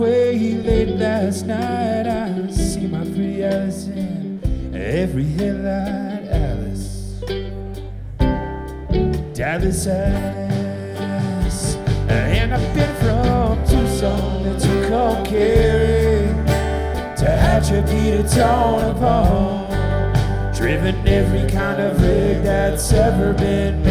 Way late last night, I see my pretty Alice in every headlight. Alice, Dallas Alice, and I've been from Tucson to Cold Carry to Atchafalaya to Tonopah, driven every kind of rig that's ever been made.